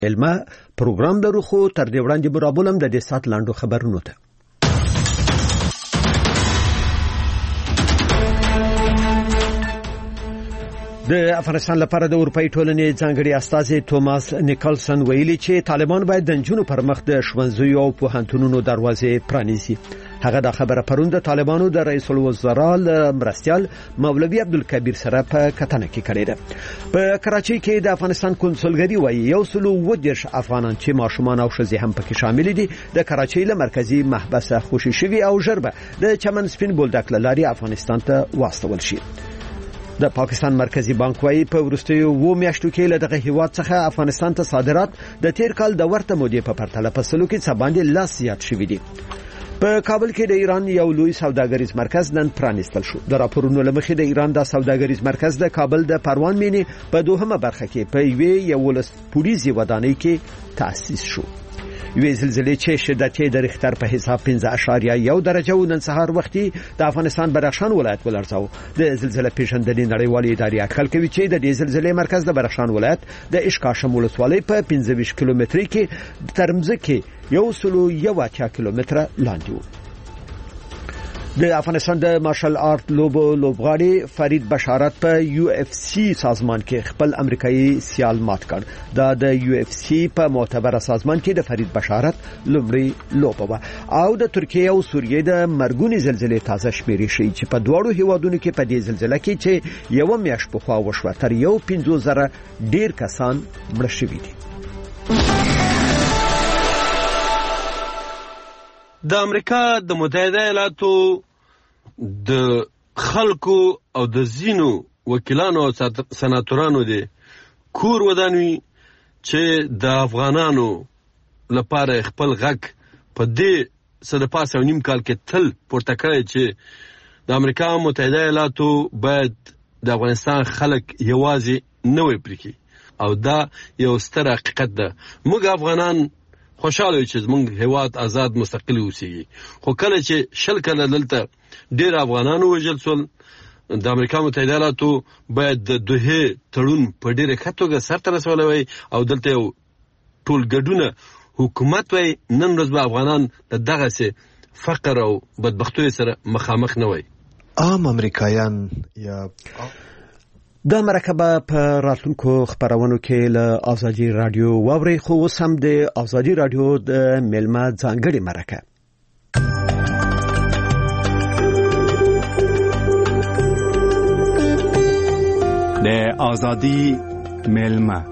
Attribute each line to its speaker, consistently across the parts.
Speaker 1: علمه پروګرام لرو خو تر دې وړاندې برابولم د دې سات لاندو خبرونو ته د افغانستان لپاره د اروپאי ټولنې ځانګړي استازي توماس نیکلسن ویلي چې طالبان باید د جنونو پر مخ د ښوونځیو او پوهنتونونو دروازې پرانیزي. هغه د خبره پرون د طالبانو د رئیس الوزرا مرستیال مولوی عبدالکبیر سره په کتنه کې کړې ده. په کراچۍ کې د افغانستان کنسولګری وایي 120 افغانان چې ماشومان او ښځې هم پکې شامل دي د کراچۍ له مرکزی محبسه خوشي شوي او ژربه د چمن سپین بولدک لاري افغانستان ته واستول شي. د پاکستان مرکزی بانک وايي په وروستیو 2 میاشتو کې له دغه هیواد څخه افغانستان ته صادرات د تیر کال د ورته مودې په پرتله په سلو کې څه باندې لا زیات شوي دي. په کابل کې د ایران یو لوی سوداګریز مرکز نن پرانیستل شو. د راپورونو لمخې د ایران د سوداګریز مرکز د کابل د پروان مینې په دوهمه برخه کې په یوه پولیسي ودانۍ کې تأسیس شو. یوې زلزلې چې شدت یې د ریختر په حساب 5.1 درجه و نن سهار وختي د افغانستان بدخشان ولایت ولړزاو. د زلزلې پیژندنې نړیوالې ادارې اټکل کوي چې د دې زلزلې مرکز د بدخشان ولایت د اشکاشم ولسوالۍ په 25 کیلومتري کې ترمځکه 180 کیلومتره لاندې و. د افغانستان د مارشل آرت لوبغاړي فرید بشارت په UFC سازمان کې خپل امریکایي سیال مات کړ. دا د UFC په معتبره سازمان کې د فرید بشارت لومړی لوبه و او د ترکیه او سوریې د مرګونی زلزلې تازه شمیرې شي چې په دواړو هیوادونو کې په دې زلزلې کې چې یو میاشت په خوا وشوه تر 150,000 ډیر کسان مړ شوي دي.
Speaker 2: د امریکا د متحده ایالاتو د خلکو او د زینو وکیلانو او سناتورانو د کور ودانوي چې د افغانانو لپاره خپل غږ په دې سره پاسه و نیم کال کې تل پورته کړی چې د امریکا متحده ایالاتو باید د افغانستان خلک یوازې نه وي پرېږدي او دا یو ستر حقیقت ده. موږ افغانان خوشاله چې زمونږ هیواد آزاد مستقل اوسېږي خو کله چې 20 کاله دلته ډېر افغانانو وژل شول د امریکا متحده ایالاتو باید د دوه تړون په ډېره ښه توګه سرته رسولی وای او دلته یو ټولګډونه حکومت وای. نن ورځ به افغانان د دغسې فقر او بدبختیو سره مخامخ نه وای.
Speaker 3: عام امریکایان یا
Speaker 1: د مرکبه په راتلونکو خبرونو کې له آزادي رادیو واوري خو اوس هم د آزادي رادیو د ملما ځانګړي مرکه
Speaker 4: د آزادي ملما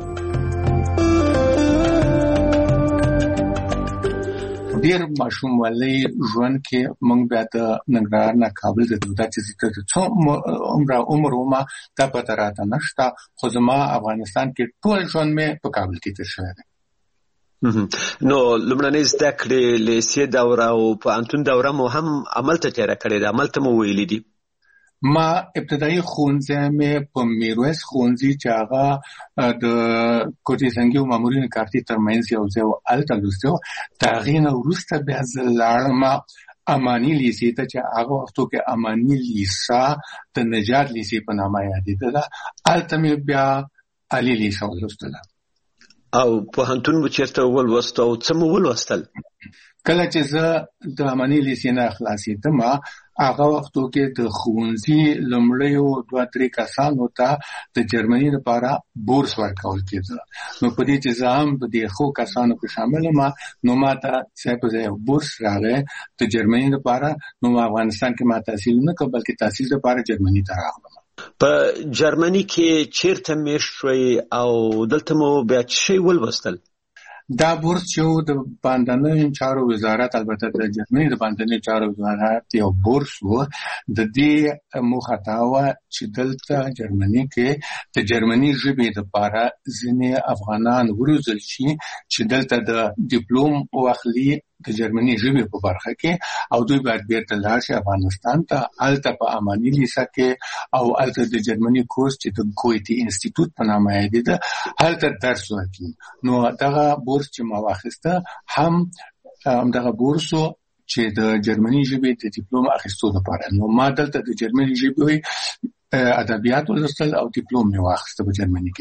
Speaker 5: ډیر ماشوموالي ژوند کې موږ بیا د ننګرهار نه کابل ته د چې څو عمر ما ته پته راته نشته خو زما افغانستان کې ټول ژوند مې په کابل کې تیر شوی دی.
Speaker 6: نو لمړنۍ زده کړې لیسې دوره او پوهنتون دوره مو هم عمل ته تیاره کړې ده. عمل ته مو ویلي دي؟
Speaker 5: ما ابتدایي ښوونځی مې په میرویس ښوونځي چې هغه د کوټې زنګي او مامورین کارتي ترمنځ یو ځای و هلته لوستی و. د هغې نه وروسته بیا زه لاړم اماني لیسې ته چې هغه وختو کې اماني لیسا د نجات لیسې په نامه یادېدله. هلته مې بیا علي لیسا ولوستله.
Speaker 6: او پوهنتون مو چېرته ولوست او څه مو ولوستل؟
Speaker 5: کله چې زه د اماني لیسې نه خلاصېدم هغه وختو کې د ښوونځي لومړیو 2-3 کسانو ته د جرمني لپاره بورس ورکول کېده. نو په دې چې زه هم د دې ښو کسانو کې شامل یم نو ما ته ځای په ځای بورس راغی د جرمني لپاره. نو افغانستان کې ما تحصیل نه کړ بلکې تحصیل لپاره جرمني ته راغلم.
Speaker 6: په جرمني کې چیرته میشت شوئ او دلته مو بیا څه شی ولوستل؟
Speaker 5: دا بورس چې د باندنیو چارو وزارت البته د جرمني د باندنیو چارو وزارت یو بورس و. د دې موخه دا وه چې دلته جرمني کې د جرمني ژبې لپاره ځینې افغانان وروزل شي چې دلته د ډیپلوم واخلي د جرمني ژبې په برخه کې او دوی باید بیرته لاړ شي افغانستان ته. هلته په اماني لیسه کې او هلته د جرمني کورس چې د ګویتي انسټیټوټ په نامه یادېده هلته درس ورکوي. نو دغه بورس چې ما واخیسته هم دغه بورسو چې د جرمني ژبې د ډیپلوم اخیستو لپاره. نو ما دلته د جرمني ژبې ادبیات ولوستل او ډیپلوم مې واخیسته په جرمني کې.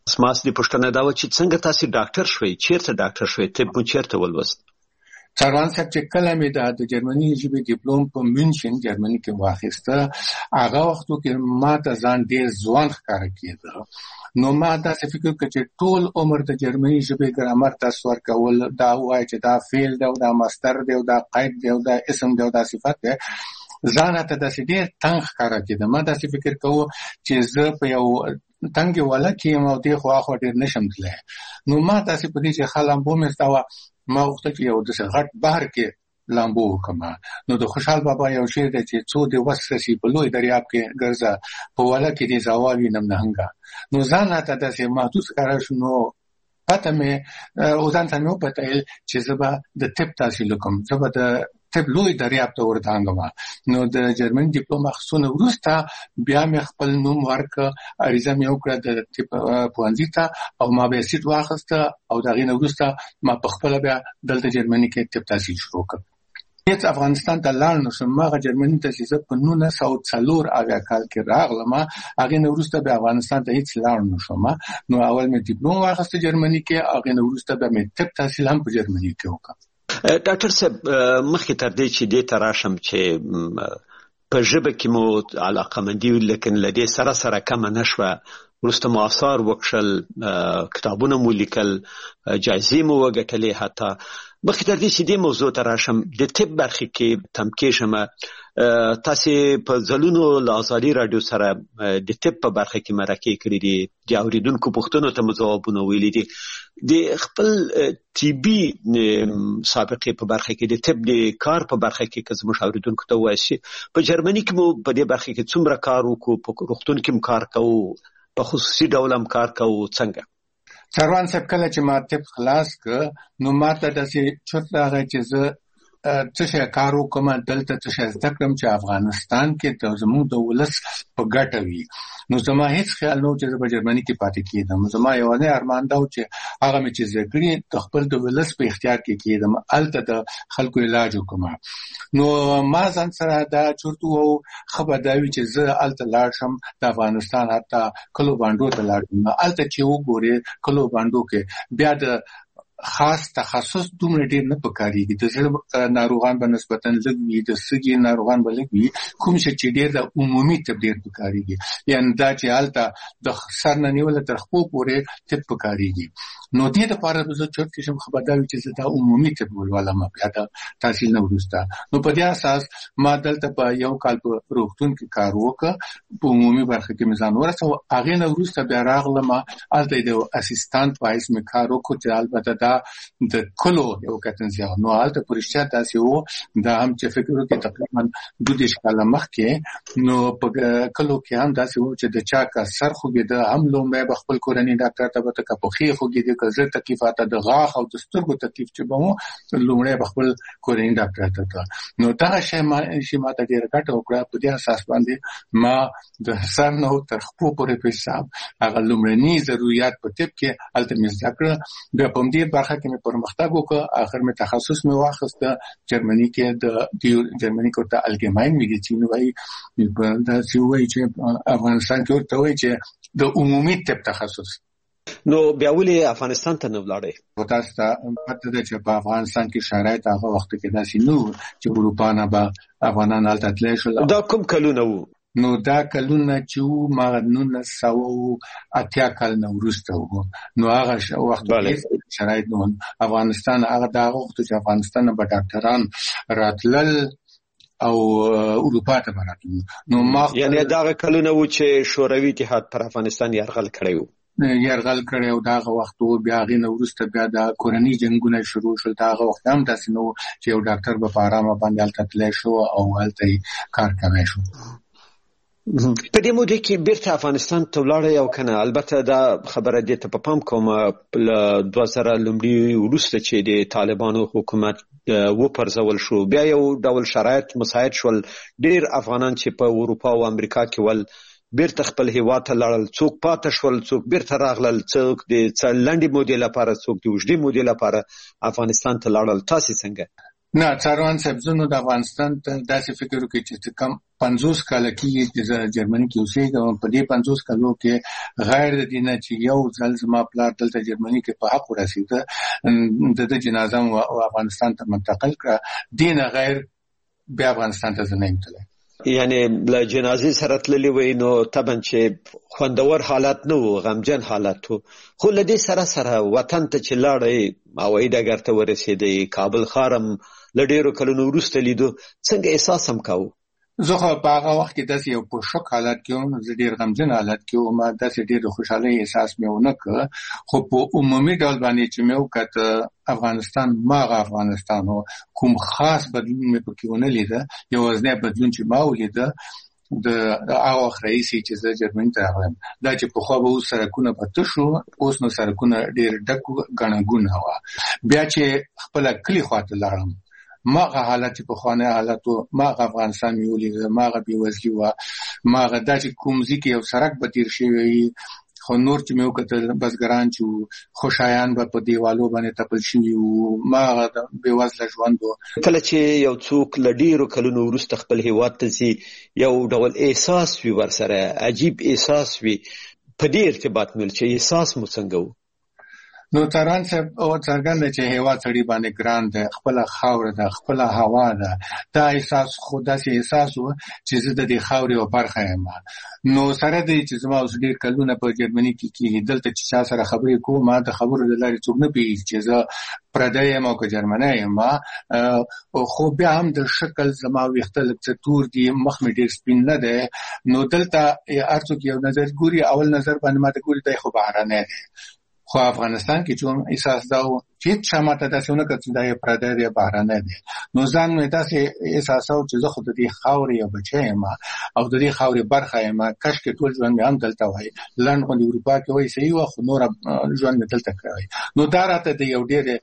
Speaker 6: اسماس دې پوښتنه دا و چې څنګه تاسو ډاکټر شوي، چیرته ډاکټر شوي، طب مو چیرته ولوست؟
Speaker 5: سروان صاحب چې کله مې د جرمني ژبې ډیپلوم په مونشن جرمني کې واخیسته، هغه وختو کې ما ته ځان ډېر ځوان ښکاره کېده. نو ما داسې فکر وکړ چې ټول عمر د جرمني ژبې ګرامر درس ورکول، دا وایي چې دا فعل دی او دا مصدر دی او دا قید دی او دا اسم دی او دا صفت دی، ځان ته داسې ډېر تنګ ښکاره کېده. ما داسې فکر کوو چې زه په یو تنګې وله کې یم او دې خوا اخوا ډېر نشم تللی. نو ما داسې په دې چې ښه لامبو مې زده وه، ما غوښتل چې یو داسې غټ بحر کې لامبو وکړم. نو د خوشحال بابا یو شعر دی چې څو دې وس رسي په لوی دریاب کې ګرځه، په وله کې دې زوال وینم نهنګه. نو ځان راته داسې محدود ښکاره شو. نو پته مې او ځان ته مې وپتېل چې زه به د طب تحصیل وکړم، زه به د طب لوی دریاب ته ورتانګم. نو د جرمن ډیپلوم اخیستونه وروسته بیا مې خپل نوم ورکړ، عریضه مې وکړه د طب پوهنځي ته او ما بیا سیټ واخیسته او د هغې نه وروسته ما په خپله بیا دلته جرمني کې طب تحصیل شروع کړ. هېڅ افغانستان ته لاړ نه شم. هغه جرمني ته چې زه په 1904 کال کې راغلم، هغې نه وروسته بیا افغانستان ته هېڅ لاړ نه شم. نو اول مې ډیپلوم واخیسته جرمني کې، هغې نه وروسته بیا مې طب تحصیل هم په جرمني کې وکړ.
Speaker 6: ډاکټر صاحب، مخکې تر دې چې دې ته راشم چې په ژبه کې مو علاقمندي لیکن له دې سره سره کمه نه شوه، وروسته مو آثار وکړل، کتابونه مو لیکل، جایزې مو وګټلې. حتی مخکې تر دې چې دې موضوع ته راشم، د طب برخې کې تمکې شمه، تاسې په ځلونو له ازادي راډیو سره د طب په برخه کې مرکې کړې دي، د اورېدونکو پوښتنو ته مو ځوابونه ویلي دي. د خپل طبي سابقې په برخه کې، د طب د کار په برخه کې که زموږ اورېدونکو ته ووایئ چې په جرمني کې مو په دې برخه کې څومره کار وکړو، په روغتون کې هم کار کوو، په خصوصي ډول هم کار کوو، څنګه؟
Speaker 5: سروان صاحب، کله چې ما طب خلاص کړ نو ما ته داسې چورت راغی چې زه څه شی کار وکړم، دلته څه شی زده کړم چې افغانستان کې زموږ د ولس په ګټه وي. نو زما هیڅ خیال نه و چې زه په جرمني کې پاتې کېدم. زما یوازې ارمان دا و چې هغه مې چې زده کړي د خپل د ولس په اختیار کې کېدم، هلته د خلکو علاج وکړم. نو ما ځان سره دا چورت وو، ښه به دا وي چې زه هلته لاړ شم، د افغانستان حتی کلو بانډو ته لاړ شم. هلته چې وګورې کلو بانډو کې بیا د خاص تخصص دومره ډېر نه پکارېږي. د زړه ناروغان به نسبتاً لږ وي، د سږي ناروغان به لږ وي، کوم شی چې ډېر د عمومي طب ډېر پکارېږي، یعنې دا چې هلته د سر نه نیوله تر خپو پورې طب پکارېږي. نو دې دپاره به زه چورت کې شم، ښه به دا وي چې زه دا عمومي طب ولولم بیا د تحصیل نه وروسته. نو په دې اساس ما دلته په یو کال په روغتون کې کار وکړ، په عمومي برخه کې مې ځان ورسوه. هغې نه وروسته بیا راغلم، هلته د اسسټانټ په حیث مې کار وکړ چې البته دا د کلو یو کتنځای. نو هلته په رښتیا داسې و، دا هم چې فکر وکړې تقریبا 22 کاله مخکې، نو په کلو کې هم داسې و چې د چا که سر خوږېده هم لومړی به خپل کورني ډاکټر ته به ته که پښې خوږېدې، که زړه تکلیف اته، د غاښ او د سترګو تکلیف چې به و، لومړی به خپل کورني ډاکټر ته ته. نو دغه شی ما ته ډېره ګټه وکړه. په دې اساس باندې ما د سر نه تر خپو پورې په حساب هغه لومړني ضروريات په طب کې هلته مې زده کړه. بیا په همدې برخه کې مې پرمختګ وکړ، آخر مې تخصص مې واخیسته جرمني کې، د جرمني کې ورته الګیماین میډیسین وایي، داسې وایي چې افغانستان کې ورته وایي چې د عمومي طب تخصص.
Speaker 6: نو بیا ولې افغانستان ته نه ولاړئ؟
Speaker 5: تاسو ته پته ده چې په افغانستان کې شرایط هغه وخت کې داسې نه وو چې اروپا نه به افغانان هلته تللی شول.
Speaker 6: دا کوم کلونه وو؟
Speaker 5: نو دا کلونه چې وو ما 1980 کال نه وروسته وو. نو هغه وخت شرایط نه وو. افغانستان هغه د هغه وخت چې افغانستان نه به ډاکټران راتلل او اروپا ته براتلل. نو ما
Speaker 6: یعنی دا کلونه وو چې شوروي اتحاد پر افغانستان یرغل کړی وو.
Speaker 5: یرغل کړی او دغه وخت و. بیا هغې نه وروسته بیا د کورني جنګونه شروع شول. دغه وخت هم داسې نه و چې یو ډاکټر به په ارامه باندې هلته تللی شو او هلته یې کار کوی شو.
Speaker 6: په دې موده کې بیرته افغانستان ته ولاړئ او که نه؟ البته دا خبره دې ته په پام کوم له 2000 لومړي وروسته چې د طالبانو حکومت وپرځول شو، بیا یو ډول شرایط مساعد شول، ډېر افغانان چې په اروپا او امریکا کې ول بیرته خپل هیواد ته لاړل، څوک پاتې شول، څوک بیرته راغلل، څوک د لنډې مودې لپاره، څوک د اوږدې مودې لپاره افغانستان ته لاړل. تاسې څنګه؟
Speaker 5: نه څاروان صاحب د افغانستان ته داسې فکر وکړي چې کم 50 کال کې چې جرمني کې اوسېږم په دې 50 کالو کې غیر د دینه چې یو ځل زما پلار دلته جرمني کې په حق ورسېده د جنازه او افغانستان ته منتقل کړه دینه غیر بیا افغانستان ته نه تللی
Speaker 6: یعنی له جنازې سره تللی وای نو طبعا چې خوندور حالت نه و غمجن حالت و خو له دې سره وطن ته چې لاړې هوایي ډګر ته ورسېدې کابل ښارم له ډېرو کلونو وروسته لیدو څنګه احساس هم کاوه
Speaker 5: زه خو په هغه وخت کې داسې یو په شوک حالت کې وم زه ډېر غمجن حالت کې وم داسې ډېر خوشحالۍ احساس مې ونه کړ خو په عمومي ډول باندې چې مې وکړ افغانستان ماغه افغانستان کوم خاص بدلون مې پکې ونه لیده یوازینی بدلون چې ما ولیده د هغه وخت رئیسي چې زه جرمني ته راغلم دا چې په خو به اوس سرکونه پته شو اوس نو سرکونه ډېر ډک ګڼه ګونه وه بیا چې خپله کلي خواته لاړم ماغه حالت په خوانه حالت ماغه افغانستان میولې ماغه بیوزلی و ماغه د کومزي کې یو سرک به تیر شوی خو نور چې مې وکړل بسګران چې خوشایان به په دیوالو باندې تپل شوی او ماغه د بیوزله ژوند
Speaker 6: کله چې یو څوک لډیرو کلونو وروسته خپل هیواد ته سي یو ډول احساس وي ورسره عجیب احساس وي په دې ارتباط مل چې احساس مو څنګه
Speaker 5: نو تران صاحب او څنګه چې هوا سړی باندې ګران ده خپل خاور ده خپل هوا ده دا احساس خدا سي احساس و چې زه د دې خاورې او برخه یم نو سره دې چې زما اوس ډیر کلونه په جرمني کې دلته چې چا سره خبرې کوم ما د خبرو د لارې څوک نه پیږي چې زه پردی یم او که جرمنی یم خو بیا هم د شکل زما ویښته لږ تور دي مخ مې ډیر سپین نه دی نو دلته هر څوک یو نظر ګوري اول نظر باندې ماته ګوري دی خو بهرنی دی خو افغانستان کې چې احساس دا و چې شماته تاسو نه کړئ دا یې پردی دی بهرنی دی نو ځان مې تاسو احساس او چې زه خو د دې خاورې یو بچی یم او د دې خاورې برخه یم کاش کې ټول ژوند مې هم دلته وای لنډ غونډې اروپا کې وای صحیح و خو نور ژوند مې دلته کړی نو دا راته د یو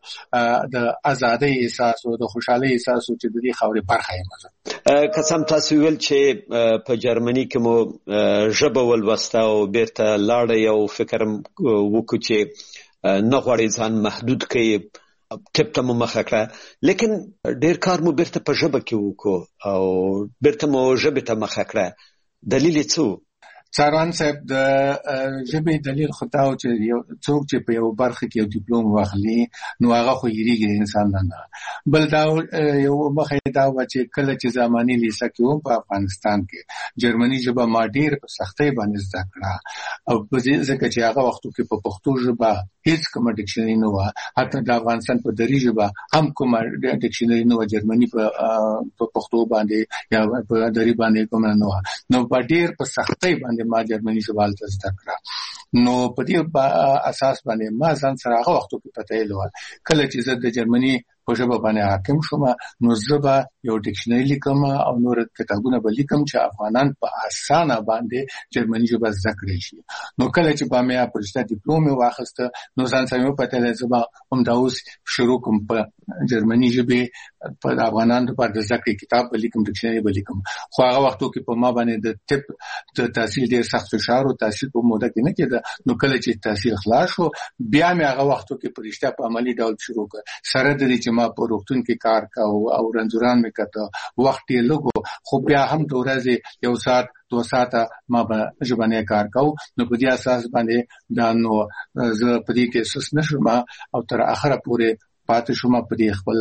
Speaker 5: ډېر د ازادۍ احساس او د خوشحالۍ احساس چې د دې خاورې برخه یم
Speaker 6: قسم تاسو ویل چې په جرمني کې مو ژبه ولوسته او بیرته لاړه یو فکر وکړو چې نه غواړي ځان محدود کړي ټپ ته مو مخه کړه لیکن ډېر کار مو بیرته په ژبه کې وکړو او بیرته مو ژبې ته مخه کړه دلیل یې څه
Speaker 5: څاروان صاحب د ژبې دلیل خو دا و چې یو څوک چې په یو برخه کې یو ډیپلوم واخلي نو هغه خو هېرېږي انسان نه بل دا یو مخه دا و چې کله چې زماني لیسه کې وم په افغانستان کې جرمني ژبه ما ډېر په سختۍ باندې زده کړه او په ځکه چې هغه وختو کې په پښتو ژبه هیڅ کومه ډکشنري نه وه حتی د افغانستان په دري ژبه هم کومه ډکشنري نه وه جرمني په پښتو باندې یا په دري باندې کومه نه وه نو په ډېر په سختۍ باندې ما جرمني ژبه هلته زده کړه نو په دې اساس باندې ما ځان سره هغه وختو کې پته یې لوه کله چې زه د جرمني په ژبه باندې حاکم شوم نو زه به یو ډکشنري لیکم او نور کتابونه به لیکم چې افغانان په اسانه باندې جرمني ژبه زده کړی شي نو کله چې به مې په رشته ډیپلوم واخیسته نو ځان سره مې پته لږه هم دا اوس شروع کوم په جرمني ژبه په افغانانو لپاره د زده کړې کتاب به لیکم ډکشنري به لیکم خو هغه وختو کې په ما باندې د طب د تحصیل ډېر سخت فشار او تحصیل په موده کې نه کېده نو کله چې تحصیل خلاص شو بیا مې هغه وختو کې په رشته په عملی ډول شروع کړ سره د دې چې ما په روغتون کې کار کاوه او رنځوران مې کته وخت یې لږ خو بیا هم د ورځې یو ساعت 2 ساعته ما به ژبنی کار کاوه نو په دې اساس باندې دا نو زه په دې کې سس نشم او تر اخره پورې پاتې شوم په دې خپل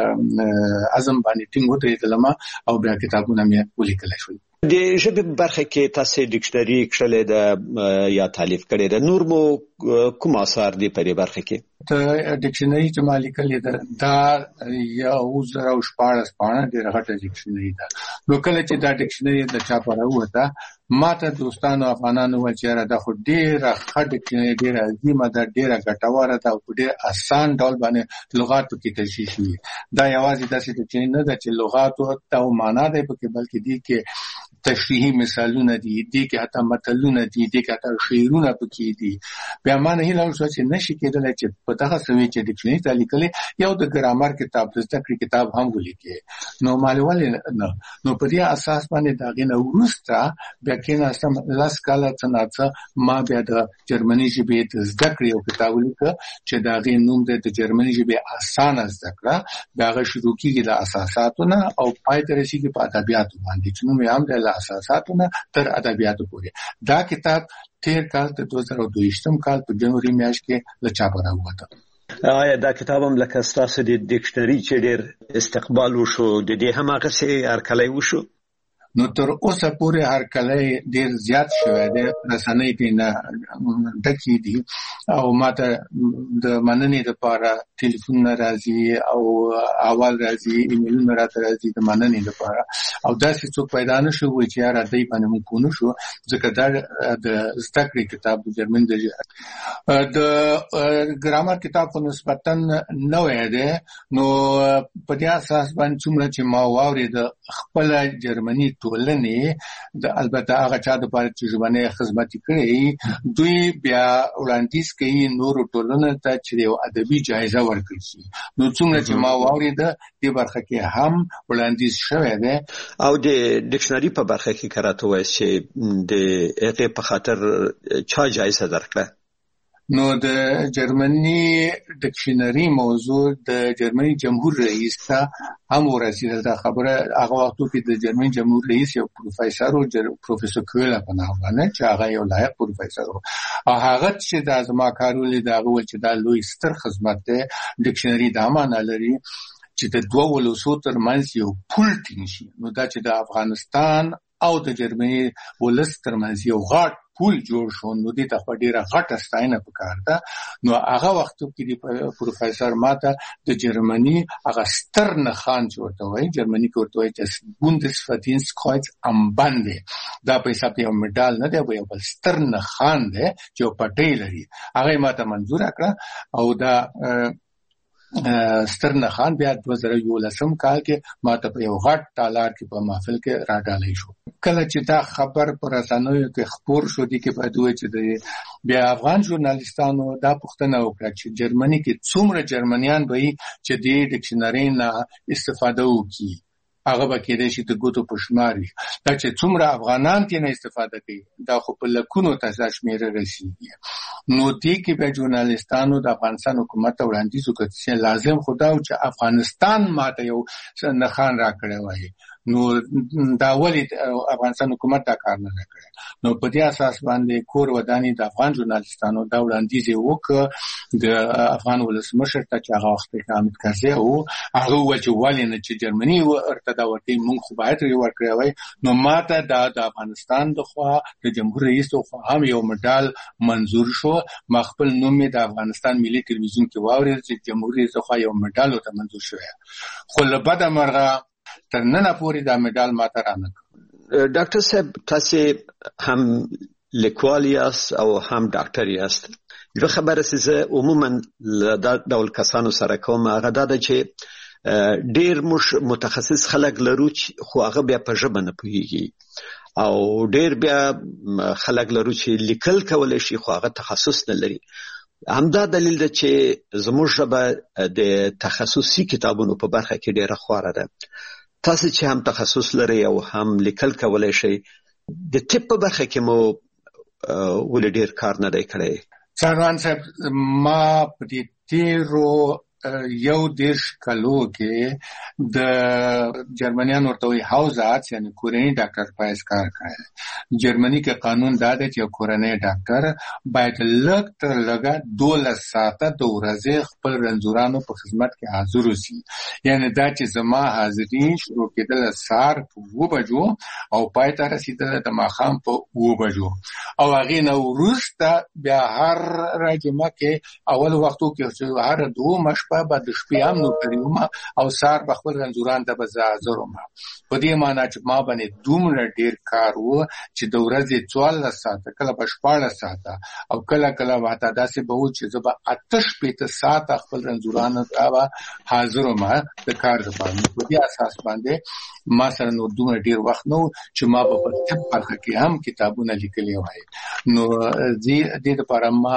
Speaker 5: عزم باندې ټینګ ودرېدلم او بیا کتابونه مې ولیکل شول
Speaker 6: د ژبې برخه کې تاسو ډکشنري کړلې ده یا تالیف کړې ده نور مو کوم اثار دي په دې برخه کې
Speaker 5: ته ډکشنري چې ما لیکلې ده دا یو 14 پاڼه ډېره غټه ډکشنري ده نو کله چې دا ډکشنري د چا په راوته ما ته دوستانو افغانانو ویل چې دا خو ډېره ښه ډکشنري ډېره عظیمه ده ډېره ګټوره ده او په ډېر اسان ډول باندې لغات پکې تشریح شوي دا یوازې داسې ډکشنري نه ده چې لغاتو ته معنا دی پکې بلکې دې کې تشریحي مثالونه دي دي کې حتی متلونه دي دي کې حتی شعرونه پکې دي بیا ما نه هیله وشوه چې نشي کېدلی چې په دغه سوي چې ډکشنري ته لیکلي یو د ګرامر کتاب د زده کړې کتاب هم ولیکي نو مالې ولې نه نو په دې اساس باندې د هغې نه وروسته بیا کېناستم 10 کاله څه ناڅه ما بیا د جرمني ژبې د زده کړې یو کتاب ولیکه چې د هغې نوم دی د جرمني ژبې اسانه زده کړه د هغه شروع کېږي له اساساتو نه او پای ته رسېږي په ادبیاتو باندې چې نوم یې هم دی له اساساتو نه تر ادبیاتو پورې دا کتاب تیر کال د 2022 کال په جنوري میاشت کې له چاپه راووته
Speaker 6: آیا دا کتاب هم لکه ستاسو د ډکشنري چې ډېر استقبال وشو د دې هم هغسې هرکلی وشو
Speaker 5: نو تر اوسه پورې هرکلی ډېر زیات شوی دی رسنۍ پرې نه ډکې دي او ماته د مننې دپاره ټلیفونونه راځي او احوال راځي ایمیلونه راته راځي د مننې دپاره او داسې څوک پیدا نه شو وایي چې یاره دی باندې موږ پوه نه شو ځکه دا د زده کړې کتاب د جرمن د ګرامر کتاب خو نسبتا نوی دی نو په دې اساس باندې څومره چې ما واورېد خپله جرمني ټولنې د البته هغه چا دپاره چې ژبنۍ خدمت کړی دوی بیا وړاندیز کوي نورو ټولنو ته چې یو ادبي جایزه ورکړل شي نو څومره چې ما واورېد دې برخه کې هم وړاندیز شوی دی
Speaker 6: او د ډکشنري په برخه کې که راته ووایاست چې د هغې په خاطر چا جایزه درکړه
Speaker 5: نو د جرمني ډکشنري موضوع د جرمني جمهور رئیس ته هم ورسېدل دا خبره هغه وختو کې د جرمني جمهور رئیس یو پروفیسور و پروفیسور کویله په نام باندې چې هغه یو لایق پروفیسور و او هغه چې دا زما کار ولید هغه وویل چې دا لوی ستر خدمت دی ډکشنري دا معنی لري چې د دوه ولسو ترمنځ یو پل ټینګ شي نو دا چې د افغانستان او د جرمني ولس ترمنځ یو غاټ پول جوړ شو نو دې ته خو ډېره غټه ستاینه پکار ده نو هغه وختو کې د پروفیسور ماته د جرمني هغه ستر نښان چې ورته وایي جرمني کې ورته وایي چې بوندسفردینسtkreuz am Bande دا په حساب یو مډال نه دی یو بل ستر نښان دی چې یو پټۍ لري هغه یې ماته منظوره کړه او دا ستر نښان بیا 2011 کال کې ماته په یو غټ تالار کې په محفل کې راډالۍ شو کله چې دا خبر پر رسنیو کې خپور شو دي کې باید وایي چې بیا افغان ژورنالیستانو دا پوښتنه وکړه چې جرمني کې څومره جرمنیان به وي چې دې ډکشنرۍ نه استفاده وکړي هغه به کېدای شي د ګوتو په شمار وي دا چې څومره افغانان ترې نه استفاده کوي دا خو په لکونو ته دا شمېره رسېږي نو دې کې بیا ژورنالیستانو د افغانستان حکومت ته وړاندیز وکړ چې لازم خو دا و چې افغانستان ماته یو نښان راکړی وای نو دا ولې افغانستان حکومت دا کار نه کړی نو په دې اساس باندې کور ودانې د افغان ژورنالیستانو دا وړاندیز یې وکړ د افغان ولسمشر ته چې هغه وخت کې حامد کرزي و هغه وویل چې ولې نه چې جرمني ورته دا ورته موږ خو باید ورکړی وای نو ماته دا د افغانستان د خوا د جمهور رئیس د خوا هم یو مډال منظور شو ما خپل نوم یې د افغانستان ملي تلویزیون کې واورېد چې جمهور رئیس د خوا یو مډال ورته منظور شوی خو له بده مرغه تر ننه پورې دا مډال ماته رانه کړ
Speaker 6: ډاکټر صاحب تاسو هم لیکوال یاست او هم ډاکټر یاست یو خبره چې عموما دا ډول کسانو سره کوم هغه دا چې ډیر متخصص خلک لرو خو هغه بیا په ژبه نه پوهیږي او ډیر بیا خلک لرو چې لیکل کولای شي خو هغه تخصص نه لري همدا دلیل ده چې زموږ ژبه د تخصصي کتابونو په برخه کې ډیره خواره ده تاسو چې هم تخصص لري او هم لیکل کولای شي د ټیپ په برخه کې مو ولې ډیر کار نه دی کړی
Speaker 5: سروان صاحب ما په دې تیرو یو دیش کلو کې د جرمنیان ورته وایي حوزات یعنی کورنۍ ډاکټر پایس کار کوي جرمني کې قانون دا دی چې کورنۍ ډاکټر باید لږ تر لږه 12 ساعته د ورځې خپل رنځورانو په خدمت کې حاضر اوسي یعنی دا چې زما حاضري شروع کېدل سهار په 2 بجو او پای ته رسیدل د ماښام په 2 بجو او هغې نه وروسته بیا هر جمعه کې اول وختو کې هر 2 مشپه بعد د شپې هم نو کړیوم او سهار په خپل رنځوران ته به زه حاضر وم په دې معنی چې ما باندې دومره ډېر کار و چې د ورځې 14 ساعته کله به 14 ساعته او کله واته داسې به و چې زه به 8 ساعته خپل رنځورانو ته حاضر وم د کار لپاره په دې اساس باندې ما سره نو دومره ډېر وخت نو چې ما په طب برخه کې هم کتابونه لیکلي وای نو دې لپاره ما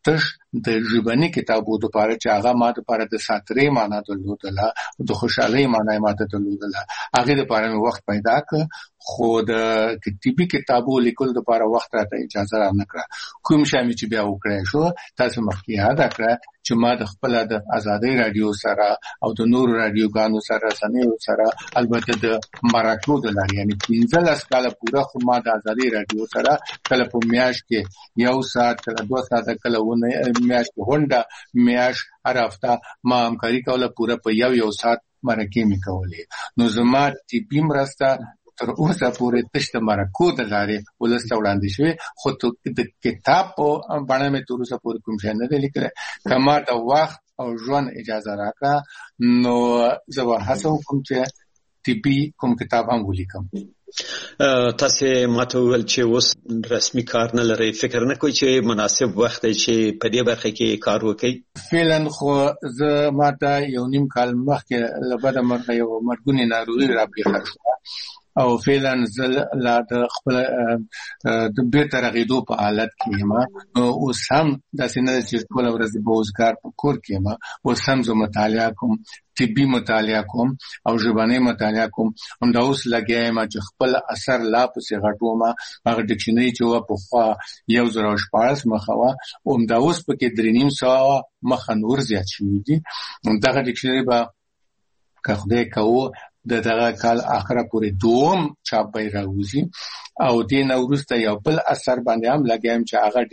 Speaker 5: تش د ژبني کتابو د پاره چې هغه ما د پاره د ساتري معنا درلودله د خوشحالي معنا ما ته درلودله هغه د پاره وخت پیدا ک خو د کتابي کتابو لیکل د پاره وخت راته اجازه را نه کړه کوم شامل چې بیا وکړای شو تاسو مخکې یاد کړه چې ما د خپل د آزادۍ رادیو سره او د نور رادیوګانو سره سنیو سره البته د مراکو د لاري یعنی 15 کال پورا خو ما د آزادۍ رادیو سره کله په میاش کې 1 ساعت کله 2 ساعت کله ونه میاش کې هونډه میاش هر هفته ما همکاري کوله پورا په یو ساعت مرکه می کولې نو زما طبي مرسته تر اوسه پورې تشته مرکو د لارې ولسته وړاندې شوی خو د کتاب په باندې مې تر اوسه پورې کوم څه نه لیکل کما د وخت او ژوند اجازه راکړه نو زه به هڅه وکم چې طبي کوم کتاب هم ولیکم
Speaker 6: تاسو ماته ول چې اوس رسمي کار نه لري فکر نه کوئ چې مناسب وخت دی چې په دې برخه کې کار وکړي
Speaker 5: فعلا خو زه ماته یو نیم کال مخکې لبد مرغه یو مرګونی ناروغي را پیښه شو او فعلا زل لا د خپل د بیرته رغیدو په حالت کې ما او سم د سینې چې ټول ورځ د بوزګار په کور کې ما او سم زه مطالعه کوم طبي مطالعه کوم او ژبني مطالعه کوم هم دا اوس لګیایم چې خپل اثر لا پسې غټو ما هغه ډکشنري چې په خوا 1014 مخوا او دا اوس په کې 3.5 ساعت مخ نور زیات شوی دي دا ډکشنري به که خدای کوو دغه کال اخره پورې دوم چاپ به راوځي او د نورسته یو بل اثر باندې هم لګایم چې هغه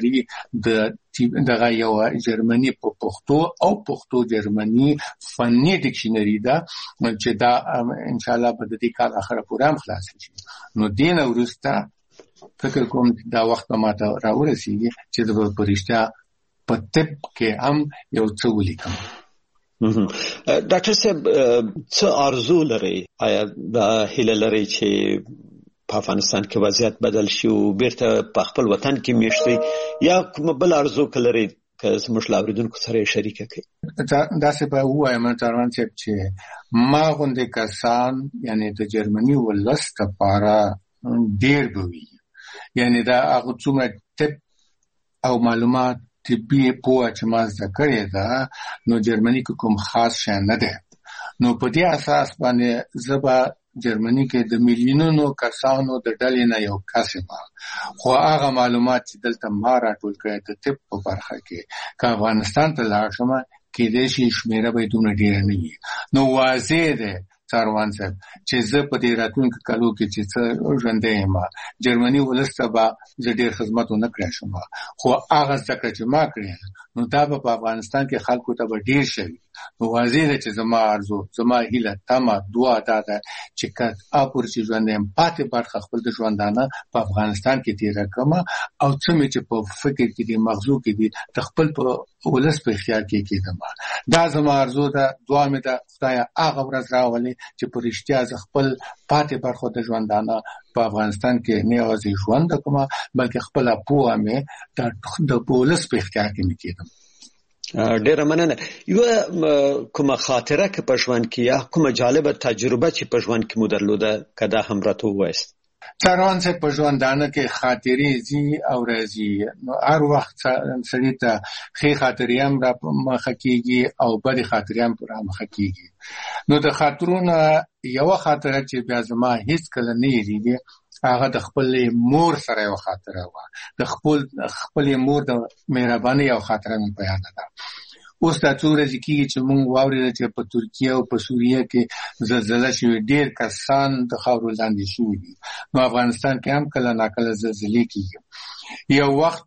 Speaker 5: ډکشنري دغه یو جرمني په پښتو او پښتو جرمني فني ډکشنري دا چې دا ان شاء الله په دې کال اخره پورې هم خلاص شي نو د نورسته فکر کوم دا وخت ما ته راورسیږي چې د پرشتہ په طب کې هم یو څه ولیکم
Speaker 6: ډاکټر صاحب څه ارزو لري آیا دا هیله لري چې په افغانستان کې وضعیت بدل شي او بیرته په خپل وطن کې میشتي یا کوم بل ارزو کلري که زموږ لاوریدونکو سره شریک کړي
Speaker 5: دا څه به وایم تران چې ما غونډه کسان یعنی د جرمني ولست لپاره ډیر بوي یعنی دا هغه څومره ټپ او معلومات طبي په چې ما ذکرې ده نو جرمني کوم خاص شي نه ده نو په دې اساس باندې زبا جرمني کې د میلیونونو کسانو د ډلې نه یو کسبه خو هغه معلومات چې دلته ما راټول کړی د طب په برخه کې که افغانستان ته لاړ شم کې د شي شمیره به دومره ډیر نه وي نو واضح ده څاروان صاحب چې زه په دې راتلونکو کالو کې چې څه ژوندې یم جرمني ولسته به زه ډېر خدمت نه کړی شم خو هغه ځکه چې ما کړی نو دا په افغانستان کې خلکو ته به ډېر شي نو واضح ده چې زما ارزو زما هیله تمه دعا ده چې که اپور چې ژوندې پاتې برخه خپل د ژوندانه په افغانستان کې تیر کړم او څه چې په فکر کې دي مغزو کې دي د خپل په ولس په اختیار کې کېدم دا زما ارزو ده دعا مې ده خدای هغه ورځ راولي چې په رښتیا ز خپل پاتې برخه د ژوندانه په افغانستان کې نه یوازې ژوند کوم بلکې خپل پوهه مې د پولیس په اختیار کې کېدم
Speaker 6: ډیره مننه یو کومه خاطره کې په ژوند کې یا کومه جالبه تجربه چې په ژوند کې مو درلوده کدا هم راته وایست
Speaker 5: تران څه په ژوندانه کې خاطرې زی او راځي نو هر وخت سړی ته ښه خاطرې هم را مخه کیږي او بد خاطرې هم را مخه کیږي نو د خاطرونو یو خاطره چې بیا زما هیڅ کله نه یریږي هغه د خپل مور سره یو خاطره و د خپل مور د مهرباني یو خاطره مې بیان ده اوس دا څو ورځې کېږي چې موږ واورېدل چې په ترکیه او په سوریه کې زلزله شوې ډېر کسان د خاورو لاندې شوي دي نو افغانستان کې هم کله ناکله زلزلې کېږي یو وخت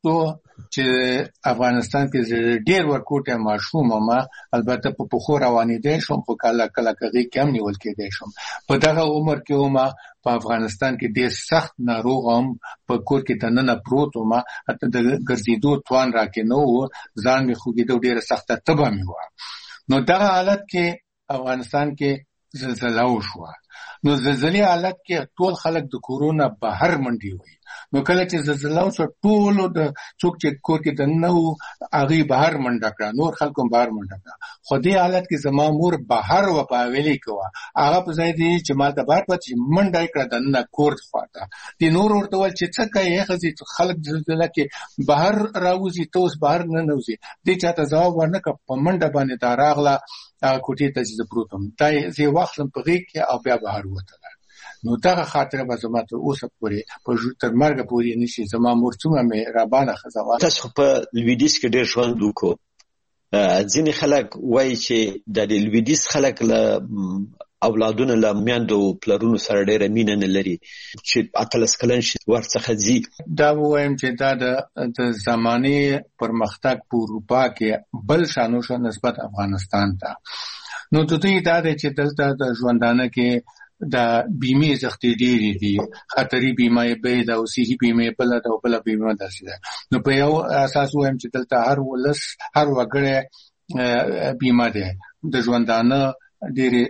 Speaker 5: چې افغانستان کې ډېر ورکوټه ماشوم ما البته په پخو روانېدې شوم خو کله کغې کم نیول کېدې شوم په دغه عمر کې ما په افغانستان کې ډېر سخت ناروغ هم په کور کې دننه پروت ما حتی د ګرځېدو توان راکې نه و ځان مې خوږېدو ډېره سخته تبه مې وه نو دغه حالت کې افغانستان کې زلزله وشوه نو زلزلې حالت کې ټول خلک د کورونا بهر منډي وي. نو کله چې زلزلہ شو ټول د څوک چې کور کې دنه هغه بهر منډه کړه، نور خلکو بهر منډه کړه. خو دې حالت کې زما مور بهر و پاویلې کوه، هغه په ځای دی چې مال د بهر پاتې منډه کړه دنه کور خواته. دې نور ورته ول چې څه کوي هغه خلک زلزلہ کې بهر راوځي، ته اوس بهر نه نوځي. دې چاته ځواب ورنکړ، په منډه باندې دا راغله کوټې ته چې پروتم دا زه واخلم په غېږ کې او بیا بهر وته. نو دا خاطر به زما ته اوسه پورې په تر مرګ پورې نشي. زما مور څومره مې رابانه خزوا.
Speaker 6: تاسو په لویدیس کې ډېر ژوند وکړو. ځینې خلک وایي چې د لویدیس خلک له اولادونو له میندو پلرونو سره ډېره مینه نه لري چې 18 کلن شي ورڅخه ځي.
Speaker 5: دا وایم چې دا د زماني پرمختګ په اروپا کې بل شانو نسبت افغانستان ته. نو د دې دا چې دلته د ژوندانه کې دا بیمه زختې ډېرې دي، خطري بیمه به دا او صحي بیمه بل دا او بل بیمه داسې ده. نو په یو اساس وایم چې دلته هر وګړی بیمه ده د ژوندانه ډېرې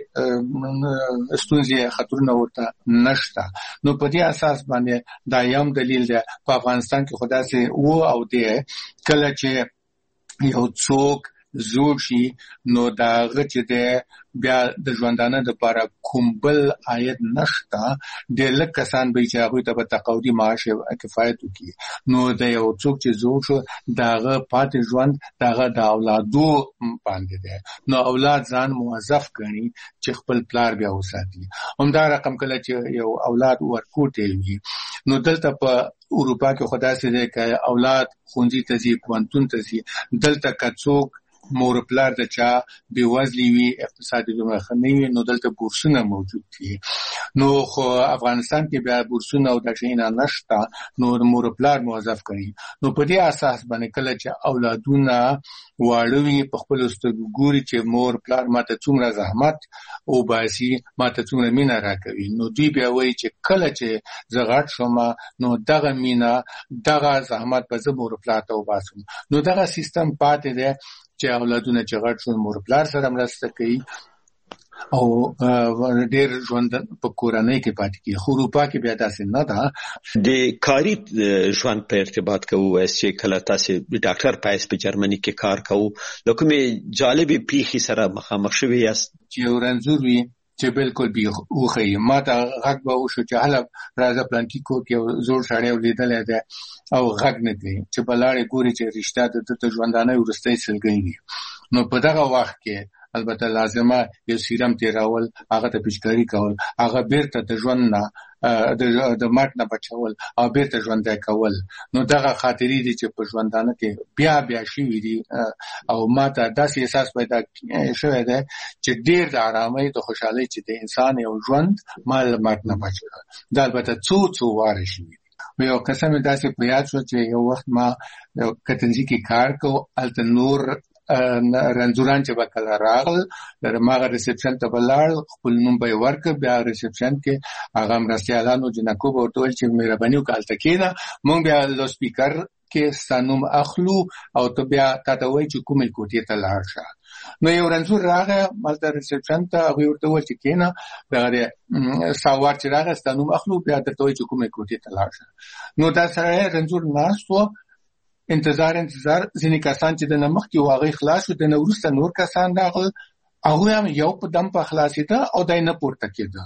Speaker 5: ستونزې خطرونه ورته نشته. نو په دې اساس باندې دا یم دلیل ده په افغانستان کې خدا سي و او دی کله چې یو څوک زوړ شي نو دا غچ ده بیا د ژوندانه د لپاره کوم بل عاید نشته. د لکسان به چې هغه ته په تقاعدي معاش کفایت وکړي. نو د یو څوک چې زوړ شو داغه پاتې ژوند داغه د اولادو باندې ده. نو اولاد ځان موظف کړي چې خپل پلار بیا وساتي. همدا رقم کله چې یو اولاد ورکوټي وي نو دلته په اروپا کې خدای سي ده چې اولاد خونځي ته ځي، پوهنتون ته ځي. دلته کڅوک مور پلار د چا بیوزلی وي، اقتصادي لومړخنی وي، نو دلته بورسونه موجود دي. نو خو افغانستان کې بیا بورسونه او د شینه نشته، نو مور پلار موظف کوي. نو په دې اساس باندې کله چې اولادونه واړوي په خپل سترګو ګوري چې مور پلار ماته څومره زحمت او باسي، ماته څومره مینه راکوي، نو دوی بیا وایي چې کله چې زه غټ شوم نو دغه مینه دغه زحمت به زه مور پلار ته وباسم. نو دغه سیستم پاتې دی چې اولادونه چې غټ شول مور پلار سره مرسته کوي او ډېر ژوند په کورنۍ کې پاتې کیږي. خو اروپا کې بیا داسې نه ده.
Speaker 6: د کاري ژوند په ارتباط کوو چې کله تاسو ډاکټر پایس په جرمني کې کار کوو، لکه مې جالبې پیښې سره مخامخ شوي یاست
Speaker 5: چې یو رنځور وي چې بالکل بي اوخی ما ته غږ به وشو چې هله راځه پلانکی کو کې زوړ سړی ولیدلی دی او غږ نه کوي چې بلاړې ګوري چې رشته د ژوندانه وروستی سلګۍ دي. نو په دغه وخت کې البته لازمه یو سیرم تیرول، هغه ته پچکاري کول، هغه بیرته د ژوند نه د مات نه بچول او بیرته ژوند کول. نو دغه خاطرې دي چې په ژوندانه کې بیا شي دي او ما ته داسې احساس پیدا شوی دی چې ډېر د آرامۍ د خوشحالۍ چې د انسان یو ژوند مال مات نه بچل دا البته څو واره شي. یو قسم داسې په یاد شو چې یو وخت ما کتنځي کې کار کوم، هلته نور رنځوران چې به کله راغل ماغه ریسپشن ته بلاړ، خپل نوم به یې ورکړ. بیا ریسپشن کې هغه مرستیالانو جنکو به ورته ویل چې مهرباني وکړه هلته کښېنه، موږ بیا لو سپیکر کې ستا نوم اخلو او ته بیا تا ته وایي چې کومې کوټې ته لاړ شه. نو یو رنځور راغی هلته ریسپشن ته، هغوی ورته وویل چې کښېنه، دغه ساوار چې راغی ستا نوم اخلو بیا درته وایي چې کومې کوټې ته لاړ شه. نو دا سړی رنځور ناست و، انتظار ځینې کسان چې د نمخ کې واغې خلاص شو، د نه وروسته نور کسان راغل، هغوی هم یو په دم په خلاصېده او دی نه پورته کېده.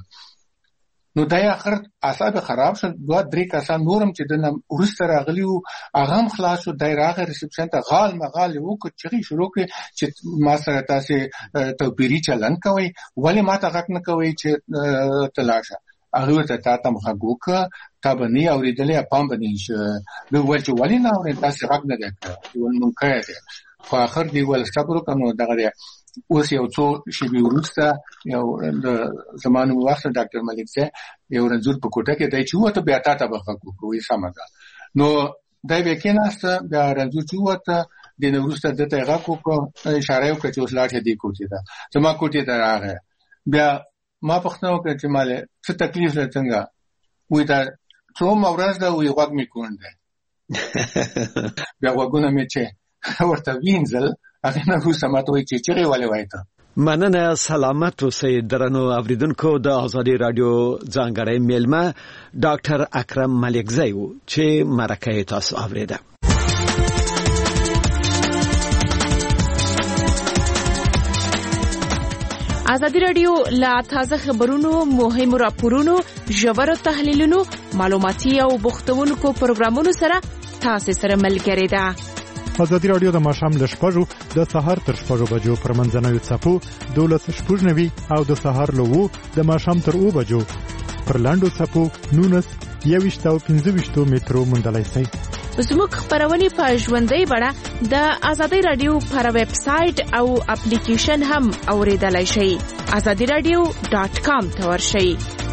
Speaker 5: نو دی اخر اعصاب خراب شول. 2-3 کسان نور هم چې د نه وروسته راغلي وو هغه هم خلاص شو. دی راغی ریسپشن ته، غال مغال یې وکړ، چغې شروع کړې چې ما سره تاسې توپیري چلند کوئ، ولې ما ته غږ نه کوئ چې ته لاړ شه. هغه ورته تا ته غږ وکړه، تا به نه یې اورېدلی، پام به نه یې شه. دوی وویل چې ولې نه اورې، تاسې غږ نه دی کړی، ول مونږ کړی دی. خو آخر دوی وویل صبر وکړه. نو دغه دی اوس یو څو شېبې وروسته یو د زما نوم واخله ډاکټر ملک صاحب، یو رنځور په کوټه کې دی چې ووته، بیا تا ته به غږ وکړو. وایي سمه ده. نو دی بیا کېناسته، بیا رنځور چې ووته، د نه وروسته ده ته یې غږ وکړو، اشاره یې وکړه چې اوس لاړ شه دې کوټې ته. زما کوټې ته راغی. بیا ما پوښتنه وکړه چې مالې څه تکلیف دی، څنګه؟ وایي دا څومره ورځ ده، وایي غوږ مې کوڼ دی. بیا غوږونه مې چې ورته وینځل، هغې نه وروسته ما ته وایي چې چغې ولې وایې ته؟
Speaker 1: مننه. سلامت اوسئ درنو اوریدونکو. د آزادي رادیو ځانګړی میلمه ډاکټر اکرم ملکزی و چې مرکه تاسو اوریده.
Speaker 7: آزادي رادیو لا تازه خبرونو، مهم راپورونو، ژور تحلیلونو، معلوماتي او بوختونکو پروګرامونو سره تاسو سره ملګری ده.
Speaker 8: آزادي رادیو د ماښام له 6 د سهار تر 6 بجو پر منځنوي څپو 12:90 او د سهار له 2 د ماښام تر 2 بجو پر لاندو څپو 19 او 25 مترو مندلای شي.
Speaker 7: زموږ خبرونه په ژوندۍ بڼه د آزادي رادیو پر ویب سټ او اپلیکیشن هم اوریدلای شئ. azadiradyo.com ته ورشئ.